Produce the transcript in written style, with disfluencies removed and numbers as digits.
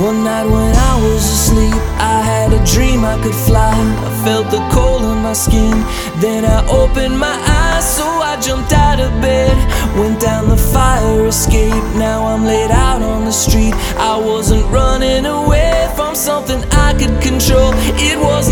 One night when I was asleep, I had a dream I could fly. I felt the cold in my skin, then I opened my eyes. So I jumped out of bed, went down the fire escape. Now I'm laid out on the street. I wasn't running away from something I could control. It was